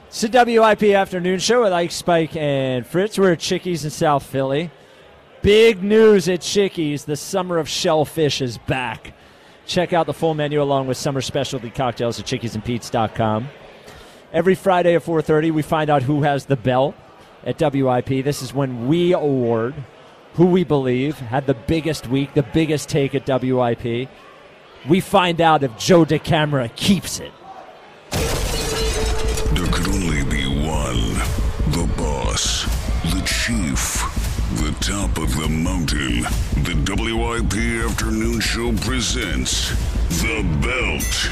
It's the WIP Afternoon Show with Ike, Spike, and Fritz. We're at Chickies in South Philly. Big news at Chickies. The Summer of Shellfish is back. Check out the full menu along with summer specialty cocktails at chickiesandpete's.com. Every Friday at 4:30, we find out who has the belt at WIP. This is when we award who we believe had the biggest week, the biggest take at WIP. We find out if Joe DeCamara keeps it. There could only be one. The boss, the chief, the top of the mountain. The WIP Afternoon Show presents The Belt.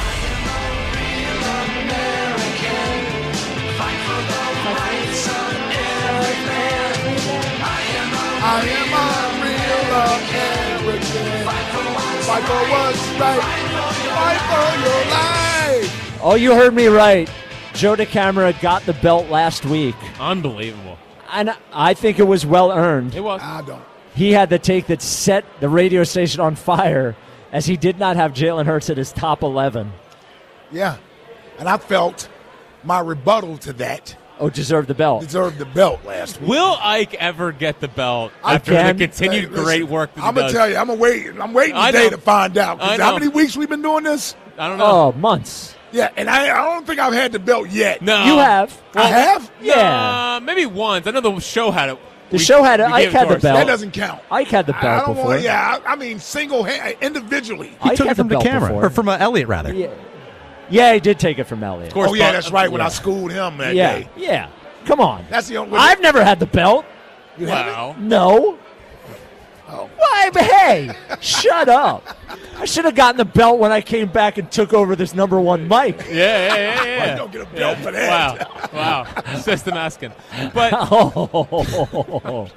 I am a real American. Fight for what's right. Fight for your life. Oh, you heard me right. Joe DeCamara got the belt last week. Unbelievable. And I think it was well earned. It was. I don't. He had the take that set the radio station on fire, as he did not have Jalen Hurts at his top 11. Yeah. And I felt my rebuttal to that Oh, deserved the belt. deserved the belt last week. Will Ike ever get the belt I after can. the continued Hey, listen, great work that he I'm going does? to tell you, I'm waiting I today know. to find out. 'Cause I how know. many weeks we've been doing this? I don't know. Oh, months. Yeah, and I don't think I've had the belt yet. No. You have. I have? Yeah. Maybe once. I know the show had it. The show had it. we Ike gave had to the ourselves. belt. That doesn't count. Ike had the I belt don't before. want. Yeah, I mean single-hand, individually. He Ike took had it from the the belt camera, before. or from Elliot, rather. Yeah, he did take it from Elliott. Of course, Oh yeah, Bob- that's right. When yeah. I schooled him that Yeah, day. yeah. Come on. That's the only. I've never had the belt. You haven't? Wow. No. Oh. Why? But hey, shut up. I should have gotten the belt when I came back and took over this number one mic. Yeah. You don't get a belt for that. Wow. System asking. But Oh.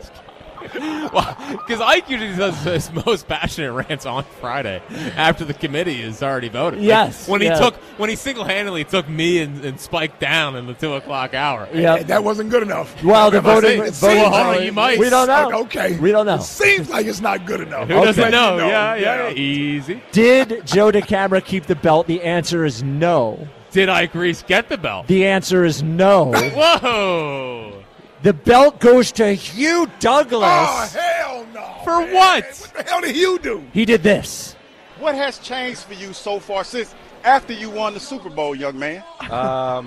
because Ike usually does his most passionate rants on Friday after the committee is already voted. Yes, when yeah. he single-handedly took me and Spike down in the 2:00 hour. Yeah. Hey, that wasn't good enough. Well, the Am I voting. saying- voting Well, hold on, you might. We don't know. Okay. We don't know. It seems like it's not good enough. Who Okay. doesn't know? You Yeah. Easy. Did Joe DeCamara keep the belt? The answer is no. Did Ike Reese get the belt? The answer is no. Whoa! The belt goes to Hugh Douglas. Oh, hell no. For man. what? What the hell did you do? He did this. What has changed for you so far since after you won the Super Bowl, young man? A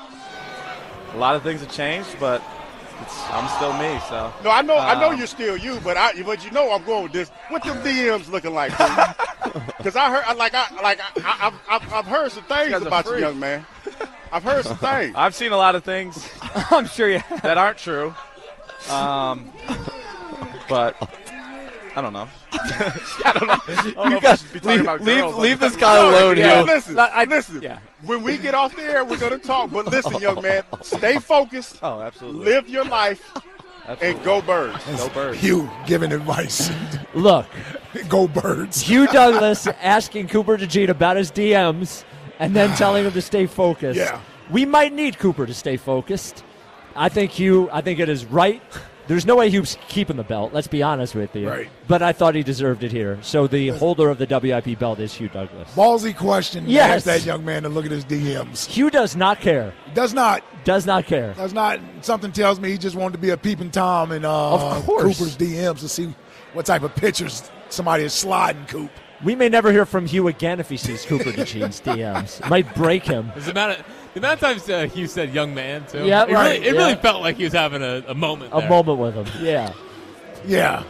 lot of things have changed, but I'm still me. So No, I know you're still you, but you know I'm going with this. What them DMs looking like? Because I heard, I've heard some things guys are about you, free. young man. I've heard some things. I've seen a lot of things. I'm sure you that aren't true. But I don't know. I don't know if I should be talking about girls. leave this guy alone Yeah, here. listen. yeah. When we get off the air, we're gonna talk. But listen, young man, stay focused. Oh, absolutely. Live your life. Absolutely. And go Birds. Go Birds. Hugh giving advice. Look, Go Birds. Hugh Douglas asking Cooper DeJean about his DMs and then telling him to stay focused. Yeah. We might need Cooper to stay focused. I think it is right. There's no way Hugh's keeping the belt, let's be honest with you. Right. But I thought he deserved it here. So the holder of the WIP belt is Hugh Douglas. Ballsy question. Yes. Ask that young man to look at his DMs. Hugh does not care. Does not. Does not care. Does not. Something tells me he just wanted to be a peeping Tom in Of course. Cooper's DMs to see what type of pictures somebody is sliding Coop. We may never hear from Hugh again if he sees Cooper DeJean's DMs. It might break him. The amount of times Hugh said "young man" too. Yeah, it right, Really yeah. felt like he was having a moment. A there. moment with him. Yeah. Yeah.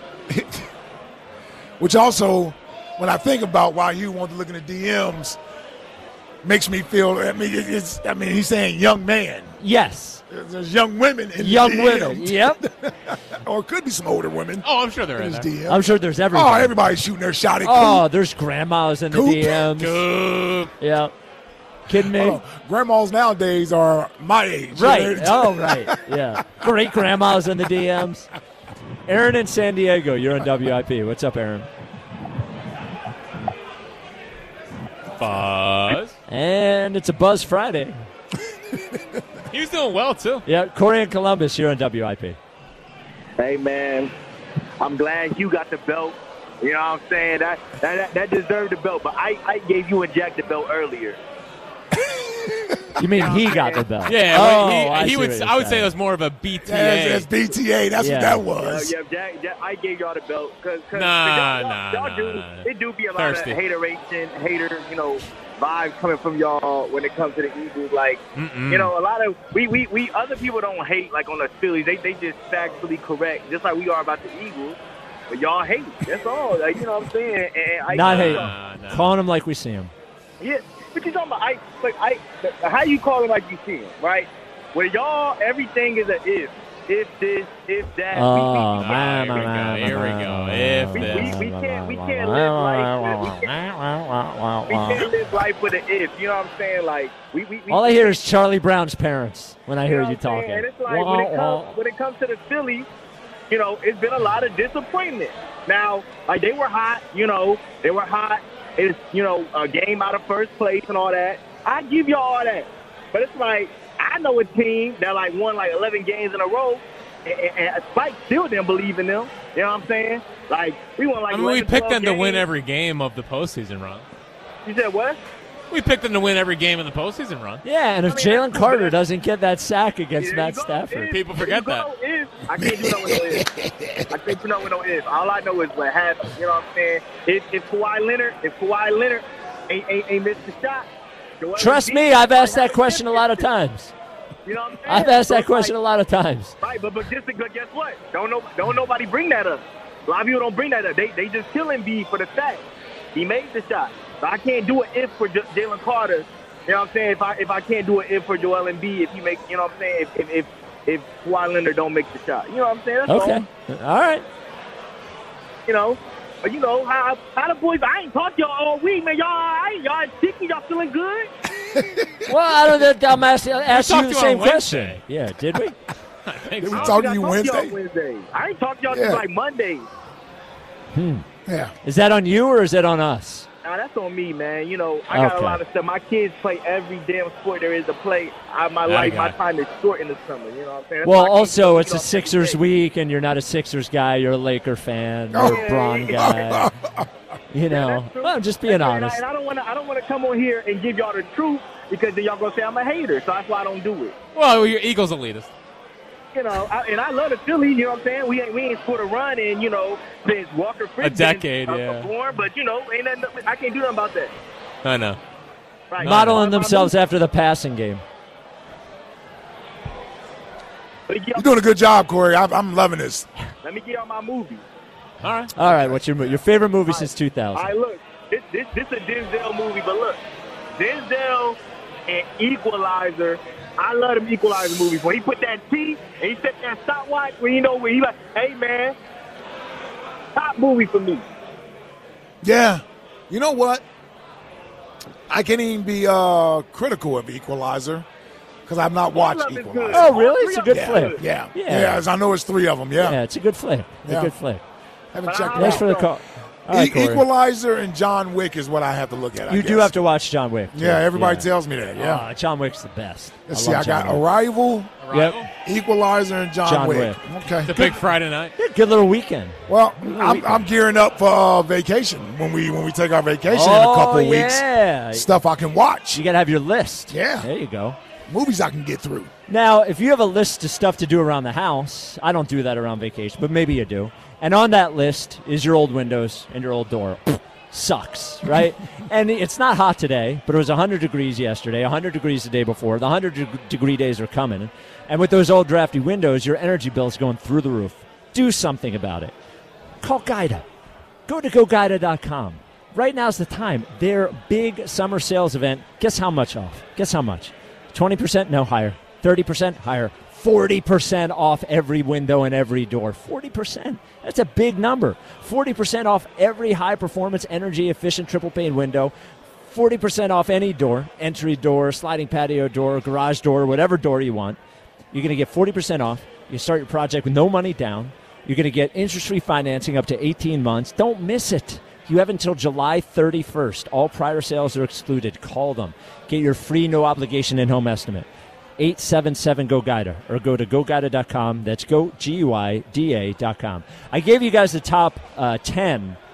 Which also, when I think about why Hugh wanted to look at the DMs, makes me feel. He's saying young man. Yes. There's young women in Young the DMs. women. Yep. Or it could be some older women Oh, I'm sure they're in in his there. DMs. I'm sure there's everything. Oh, everybody's shooting their shot at Oh, Coop. there's grandmas in the Coop. DMs. Good. Yeah. Kidding me? Oh, grandmas nowadays are my age. Right. They're- Oh, right. Yeah. Great grandmas in the DMs. Aaron in San Diego, you're on WIP. What's up, Aaron? Buzz. And it's a Buzz Friday. He was doing well too. Yeah, Corey in Columbus, you're on WIP. Hey, man, I'm glad you got the belt. You know what I'm saying? That deserved the belt. But I gave you and Jack the belt earlier. You mean he got the belt? Yeah, Oh, well, he see would. what you're I would say saying. it was more of a BTA. That's BTA. That's Yeah. what that was. I gave y'all the belt because Nah. it do be a lot Thirsty. of hater, vibes coming from y'all when it comes to the Eagles. Like, a lot of we other people don't hate like on the Phillies. They just factually correct, just like we are about the Eagles. But y'all hate. That's all. Like, you know what I'm saying? And Not hate. Nah. Calling him like we see him. Yeah, but you talking about how you call it like you see him, right? Well, y'all, everything is a if. If this, if that. Oh, Here we go. If this. We can't live life. We can't live life with an if. You know what I'm saying? Like we All I hear is Charlie Brown's parents when I hear know you what I'm saying? talking. And it's like when it comes to the Phillies, it's been a lot of disappointment. Now, like they were hot. They were hot. It's a game out of first place and all that. I give y'all all that, but it's like I know a team that like won like 11 games in a row, and Spike still didn't believe in them. You know what I'm saying? Like we won like. I mean, we 11, picked 12 them to games. win every game of the postseason run. You said what? We picked them to win every game in the postseason run. Yeah, and if Jalen Carter doesn't get that sack against There Matt you go. Stafford. People forget There you go. I can't do nothing with no if. I can't do nothing with no if. All I know is what happened. You know what I'm saying? If Kawhi Leonard ain't missed the shot. Joel Trust Embiid me, I've asked that might have question a lot of times. You know what I'm saying? I've asked So that it's question a like, lot of times. Right, but guess what? Don't nobody bring that up. A lot of people don't bring that up. They just kill Embiid for the fact he made the shot. So I can't do an if for Jalen Carter. You know what I'm saying? If I can't do an if for Joel Embiid, if he make, you know what I'm saying? If Kawhi Leonard don't make the shot, you know what I'm saying? That's Okay. All right. all. But how the boys? I ain't talked to y'all all week, man. Y'all all right? Y'all sticky? Y'all feeling good? Well, I don't know. I'm asking talked you to the you same on question. Wednesday. Yeah, did we? I think Did we so. talk to you I Wednesday? Wednesday. I ain't talked to y'all Yeah. since like Monday. Yeah. Is that on you or is it on us? Nah, that's on me, man. I got Okay. a lot of stuff. My kids play every damn sport there is to play. My guy. time is short in the summer. You know what I'm saying? That's Well, why I can't also, do it's a Sixers every day. week, and you're not a Sixers guy. You're a Laker fan. You're a Bron guy. That's true. Well, I'm just being And honest. I don't want to come on here and give y'all the truth because then y'all gonna say I'm a hater. So that's why I don't do it. Well, you're Eagles elitist. And I love the Phillies. You know what I'm saying? We ain't scored a run in since Walker Fritz decade, yeah. born, but ain't nothing, I can't do nothing about that. I know. Right. Modeling themselves after the passing game. You're doing a good job, Corey. I'm loving this. Let me get on my movie. All right. All right, what's your favorite movie since 2000? All right, look, this a Denzel movie, but look, Denzel and Equalizer. I love them Equalizer movies. When he put that T and he set that stopwatch, when he like, hey man, top movie for me. Yeah. You know what? I can't even be critical of Equalizer because I've not watched Love is good. Equalizer. Oh, really? It's a good Yeah, flick. yeah, Yeah. as I know it's three of them. Yeah, Yeah, it's a good flick. Yeah. A good flick. haven't But checked I it Thanks out. for the call. All right, Corey. Equalizer and John Wick is what I have to look at. I You do guess. have to watch John Wick. too. Yeah, everybody tells me that. Yeah. John Wick's the best. Let's love see. I got John Wick. Arrival, Yep. Equalizer, and John Wick. Okay. The big Friday night. Yeah, good little weekend. Well, I'm gearing up for vacation when we take our vacation in a couple weeks. Yeah. Stuff I can watch. You got to have your list. Yeah. There you go. Movies I can get through. Now, if you have a list of stuff to do around the house, I don't do that around vacation, but maybe you do. And on that list is your old windows and your old door. Sucks, right? And it's not hot today, but it was 100 degrees yesterday, 100 degrees the day before. The 100-degree days are coming. And with those old drafty windows, your energy bill is going through the roof. Do something about it. Call Guida. Go to GoGuida.com. Right now's the time. Their big summer sales event, guess how much off? Guess how much? 20%? No, higher. 30%? Higher. 40% off every window and every door. 40%. That's a big number. 40% off every high-performance, energy-efficient triple-pane window. 40% off any door, entry door, sliding patio door, garage door, whatever door you want. You're going to get 40% off. You start your project with no money down. You're going to get interest-free financing up to 18 months. Don't miss it. You have until July 31st. All prior sales are excluded. Call them. Get your free no-obligation in-home estimate. 877-GO-GUIDA or go to GoGuida.com. That's GoGuida.com. I gave you guys the top 10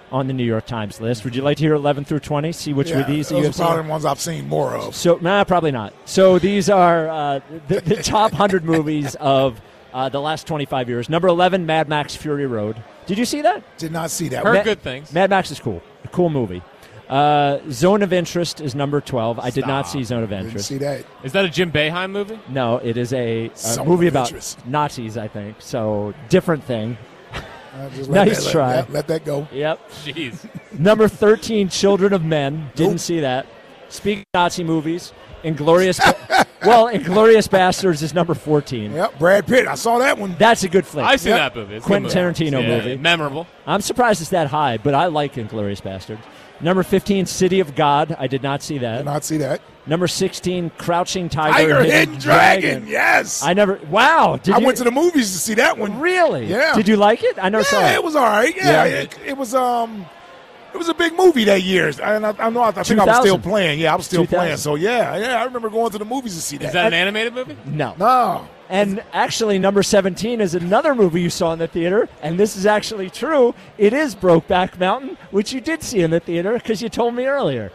on the New York Times list. Would you like to hear 11 through 20? See which of these you have those are probably seen? the ones I've seen more of. So, probably not. So these are the top 100 movies of the last 25 years. Number 11, Mad Max Fury Road. Did you see that? Did not see that. Heard good things. Mad Max is cool. A cool movie. Zone of Interest is number 12. I did not see Zone of Didn't Interest. see that. Is that a Jim Boeheim movie? No, it is a Zone movie of about Interest. Nazis, I think. So, different thing. Just Nice try. Let that go. Yep. Jeez. Number 13, Children of Men. Didn't see that. Speaking of Nazi movies, Inglourious Bastards is number 14. Yep, Brad Pitt. I saw that one. That's a good flick. I've seen that movie. It's a Quentin good movie. Tarantino Yeah, movie. Memorable. I'm surprised it's that high, but I like Inglourious Bastards. Number 15, City of God. I did not see that. Did not see that. Number 16, Crouching Tiger, Tiger Hidden Dragon. Yes. I never. Wow. Did I you, went to the movies to see that one. Really? Yeah. Did you like it? I never saw Yeah, it. it was all right. Yeah, Yeah. it was it was a big movie that year. And I think I was 2000. still playing. Yeah, I was still 2000. playing. So yeah, I remember going to the movies to see that. Is that an animated movie? No. No. And actually, number 17 is another movie you saw in the theater, and this is actually true. It is Brokeback Mountain, which you did see in the theater because you told me earlier.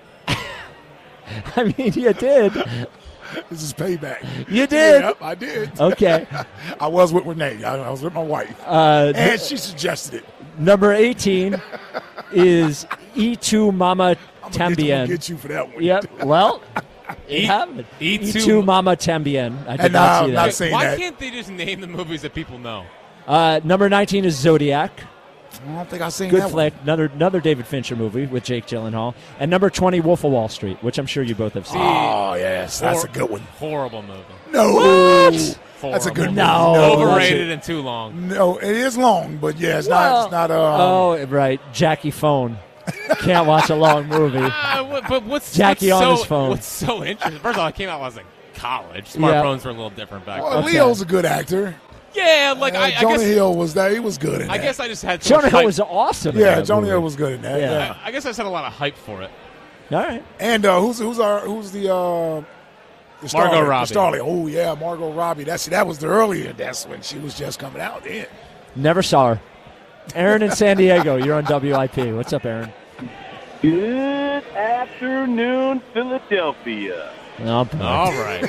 I mean, you did. This is payback. You did. Yep, I did. Okay. I was with Renee. I was with my wife. And she suggested it. Number 18 is E2 Mama I'm Tambien. going to get you for that one. Yep. Well, it happened. E2 E2 Mama Tambien. I did And not see I'm not that. saying Why that. can't they just name the movies that people know? Number 19 is Zodiac. I don't think I've seen Good that flick. Another David Fincher movie with Jake Gyllenhaal. And number 20, Wolf of Wall Street, which I'm sure you both have seen. one. Oh, yes. That's a good one. Horrible movie. No. Horrible. That's a good No. movie. Overrated and too long. No, it is long, but yeah, it's Well, not. oh, right. Jackie Phone. Can't watch a long movie. But what's Jackie what's on so, his phone. What's so interesting? First of all, it came out when I was in college. Yeah. Smartphones were a little different back Well, then. Okay. Leo's a good actor. Yeah, like I Jonah guess Hill was there. He was good in that. I guess I just had so Jonah much Hill hype. was awesome. in Yeah, that Jonah movie. Hill was good in that. Yeah. Yeah. I guess I just had a lot of hype for it. All right. And who's the Starlet? Robbie. The Starlet. Oh yeah, Margot Robbie. That was the earlier. That's when she was just coming out. Then. Never saw her. Aaron in San Diego. You're on WIP. What's up, Aaron? Good afternoon, Philadelphia. Oh, boy. All right.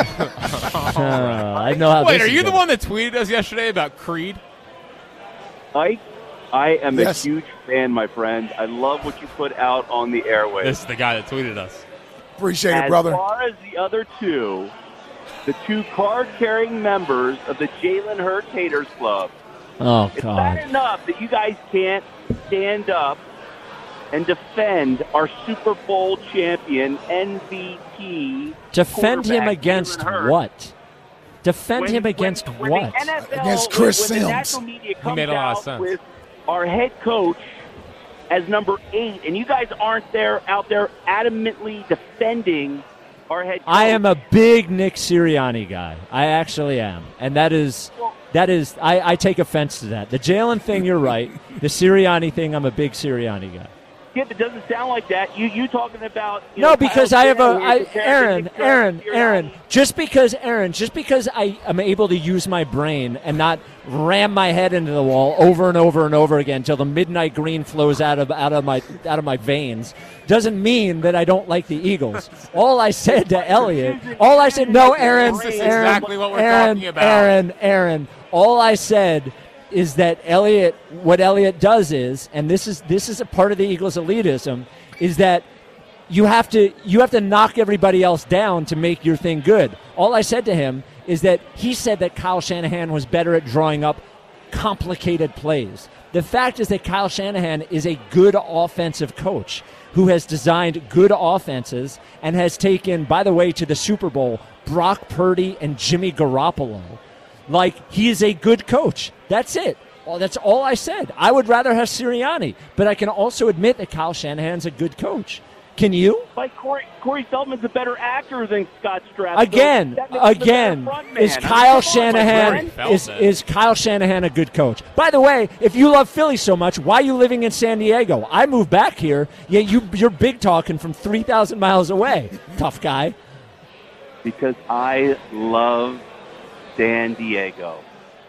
I know how Wait, this are is you the going. one that tweeted us yesterday about Creed? Ike, I am Yes. a huge fan, my friend. I love what you put out on the airwaves. This is the guy that tweeted us. Appreciate it, As brother. far as the other two, the two card-carrying members of the Jalen Hurts Haters Club, Oh, it's God. bad enough that you guys can't stand and defend our Super Bowl champion, MVP. Defend him quarterback, against Jalen Hurts. what? Defend him against when what? The NFL, Against Chris when the Sims. national media comes made a lot of out sense. with our head coach as number 8, and you guys aren't out there adamantly defending our head coach. I am a big Nick Sirianni guy. I actually am. And that is I take offense to that. The Jalen thing, you're right. The Sirianni thing, I'm a big Sirianni guy. Yeah, it doesn't sound like that. You talking about No, because Kyle I have Shanahan comparing Aaron, Nick Aaron. Sirianni. Just because I am able to use my brain and not ram my head into the wall over and over and over again until the midnight green flows out of my veins, doesn't mean that I don't like the Eagles. All I said to Elliot, Aaron, This is Aaron, exactly what we're Aaron, talking about. Aaron. All I said is that what Elliot does is, and this is a part of the Eagles' elitism, is that you have to knock everybody else down to make your thing good. All I said to him is that he said that Kyle Shanahan was better at drawing up complicated plays. The fact is that Kyle Shanahan is a good offensive coach who has designed good offenses and has taken, by the way, to the Super Bowl, Brock Purdy and Jimmy Garoppolo. Like, he is a good coach. That's it. That's all I said. I would rather have Sirianni, but I can also admit that Kyle Shanahan's a good coach. Can you? Like Corey Feldman's a better actor than Scott Strapp. Again, So that makes him a better front man. is I mean, Kyle come on, Shanahan my friend. is Kyle Shanahan a good coach? By the way, if you love Philly so much, why are you living in San Diego? I moved back here. Yeah, you're big talking from 3,000 miles away. Tough guy. Because I love San Diego.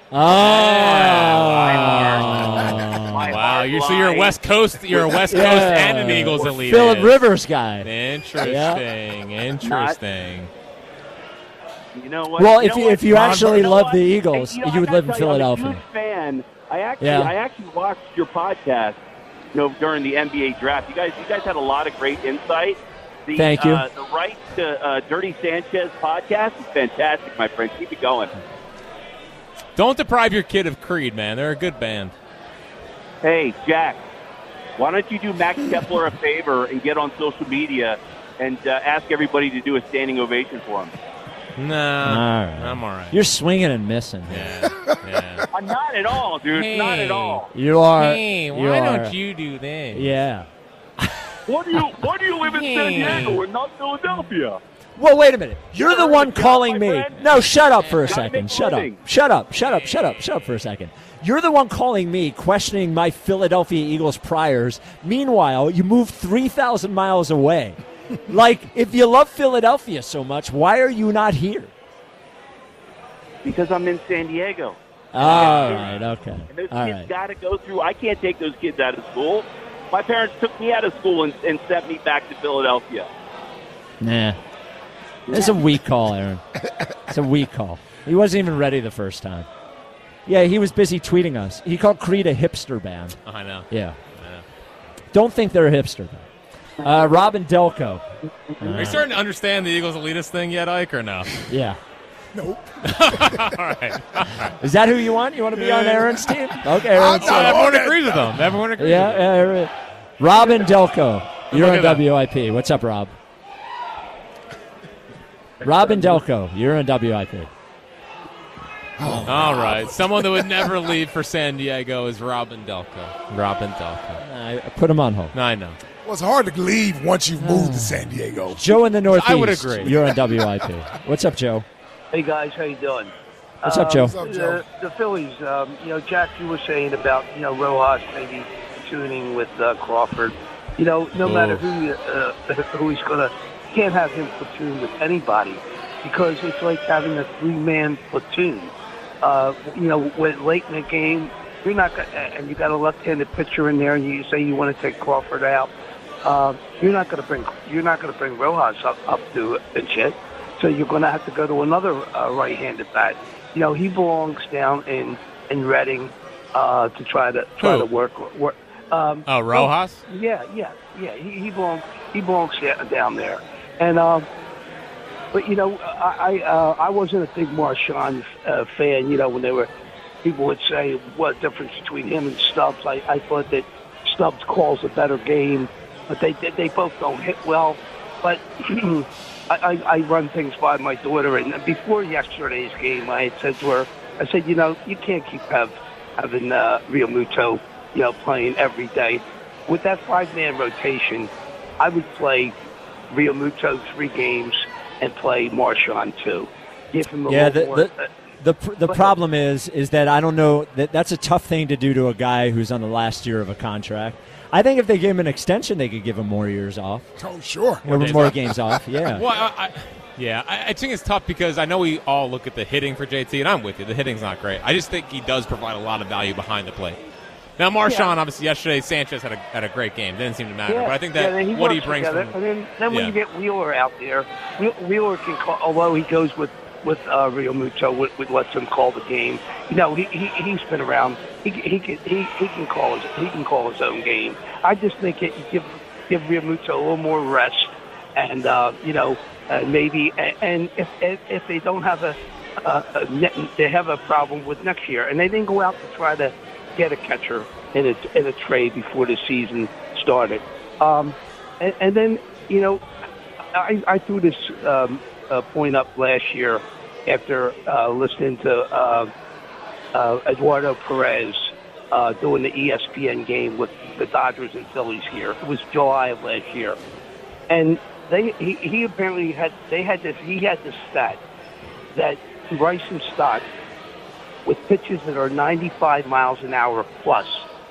Wow, you're a West Coast. You're a West Coast and an Eagles elite. Phillip Rivers guy. Interesting. Interesting. You know what? Well, if you actually love the Eagles, you would live in Philadelphia. I'm a huge fan. I actually watched your podcast, during the NBA draft. You guys had a lot of great insight. Thank you. The Right to Dirty Sanchez podcast is fantastic, my friend. Keep it going. Don't deprive your kid of Creed, man. They're a good band. Hey, Jack, why don't you do Max Kepler a favor and get on social media and ask everybody to do a standing ovation for him? Nah, I'm all right. You're swinging and missing. Yeah. I'm not at all, dude. Hey. Not at all. You are. Hey, why don't you do that? Yeah. Why do you live in San Diego and not Philadelphia? Well, wait a minute. You're the one calling me. friend. No, shut up for a Gotta second. make a Shut up. living. Shut up for a second. You're the one calling me, questioning my Philadelphia Eagles priors. Meanwhile, you moved 3,000 miles away. Like, if you love Philadelphia so much, why are you not here? Because I'm in San Diego. All right, okay. And those All kids right. got to go through. I can't take those kids out of school. My parents took me out of school and sent me back to Philadelphia. Nah. It's a weak call, Aaron. It's a weak call. He wasn't even ready the first time. Yeah, he was busy tweeting us. He called Creed a hipster band. Oh, I know. Yeah. Don't think they're a hipster band. Robin Delco. Are you starting to understand the Eagles elitist thing yet, Ike, or no? Yeah. Nope. All right. Is that who you want? You want to be on Aaron's team? Okay, Aaron's No, Everyone that- agrees with them. Everyone agrees with them. Yeah. Robin Delco. You're Look on at that. WIP. What's up, Rob? Robin Delco. You're on WIP. All right. Someone that would never leave for San Diego is Robin Delco. Robin Delco. I put him on hold. I know. Well, it's hard to leave once you've moved to San Diego. Joe in the Northeast. I would agree. You're on WIP. What's up, Joe? Hey guys, how you doing? What's up, Joe? What's up, Joe? The Phillies, Jack, you were saying about Rojas maybe tuning with Crawford. No matter who he's gonna, you can't have him platoon with anybody because it's like having a 3-man platoon. When late in the game, you're not gonna, and you got a left-handed pitcher in there, and you say you want to take Crawford out. You're not going to bring Rojas up to the shit. So you're going to have to go to another right-handed bat. He belongs down in Reading to try to work. Rojas? Yeah. He belongs down there. And but I wasn't a big Marchand fan. When people would say what difference between him and Stubbs. I thought that Stubbs calls a better game, but they both don't hit well. But I run things by my daughter, and before yesterday's game, I had said to her, I said, you can't keep having Real Muto, playing every day. With that 5-man rotation, I would play Real Muto 3 games and play Marchand 2. Give him a little more. The problem is that I don't know that's a tough thing to do to a guy who's on the last year of a contract. I think if they gave him an extension, they could give him more years off. Oh, sure. More games off. Yeah. Well, I think it's tough because I know we all look at the hitting for JT, and I'm with you. The hitting's not great. I just think he does provide a lot of value behind the plate. Now, Marchand, obviously, yesterday, Sanchez had a great game. Didn't seem to matter. But I think that what he brings together. from... And then when you get Wheeler out there, Wheeler can call, although he goes with Real Muto, lets him call the game. He's been around. He can call his own game. I just think you give Real Muto a little more rest, and maybe and if they don't have they have a problem with next year, and they didn't go out to try to get a catcher in a trade before the season started, and then I threw this point up last year after listening to Eduardo Perez doing the ESPN game with the Dodgers and Phillies here. It was July of last year, and he apparently had this stat that Bryson Stott, with pitches that are 95 miles an hour plus,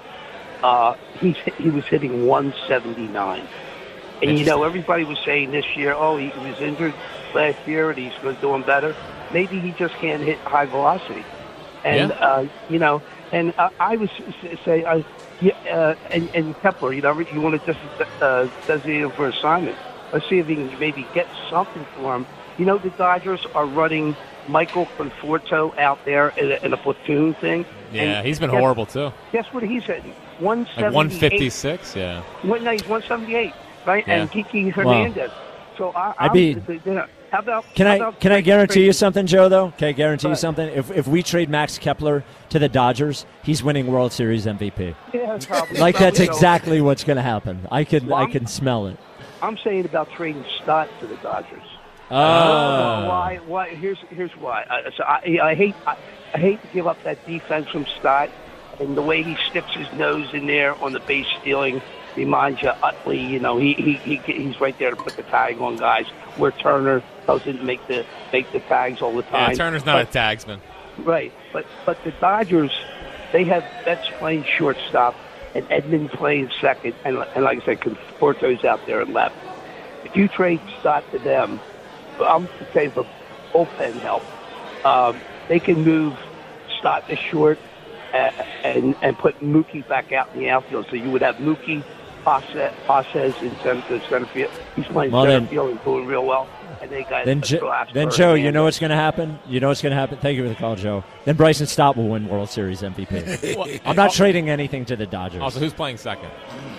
he was hitting 179. And everybody was saying this year, he was injured last year and he's doing better. Maybe he just can't hit high velocity. And and I would say, and Kepler, you want to just designate him for assignment. Let's see if he can maybe get something for him. The Dodgers are running Michael Conforto out there in a platoon thing. Yeah, he's been horrible too. Guess what he's hitting? 178. Like 156, yeah. No, he's 178, right? Yeah. And Kiki Hernandez. So how about? Can I guarantee you something, Joe? Though, can I guarantee you something? If we trade Max Kepler to the Dodgers, he's winning World Series MVP. Yeah, probably. Like that's so. exactly what's going to happen. I can smell it. I'm saying about trading Stott to the Dodgers. Oh. Why? Here's why. I hate to give up that defense from Stott, and the way he sticks his nose in there on the base stealing reminds you Utley. He's right there to put the tag on guys. Where Turner doesn't make the tags all the time. Yeah, Turner's not a tagsman. Right, but the Dodgers, they have Betts playing shortstop and Edmund playing second, and like I said, Conforto's out there in left. If you trade Stott to them, I'm saying for bullpen help, they can move Stott to short and put Mookie back out in the outfield. So you would have Mookie, Passes in center field. He's playing center field and doing real well. And they got then Joe, you know what's going to happen? Thank you for the call, Joe. Then Bryson Stott will win World Series MVP. I'm not trading anything to the Dodgers. Also, who's playing second?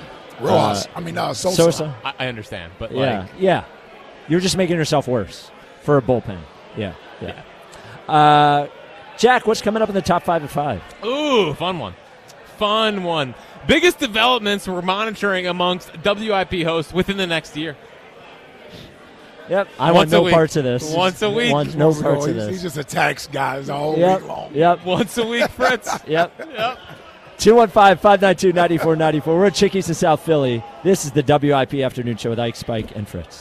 Sosa. I understand, but yeah. You're just making yourself worse for a bullpen. Yeah. Jack, what's coming up in the top 5 at 5? Ooh, fun one. Biggest developments we're monitoring amongst WIP hosts within the next year. Yep. I want no parts of this. Once a week. No parts of this. He just attacks guys all week long. Yep. Once a week, Fritz. Yep. 215-592-9494. We're at Chickies in South Philly. This is the WIP Afternoon Show with Ike, Spike, and Fritz.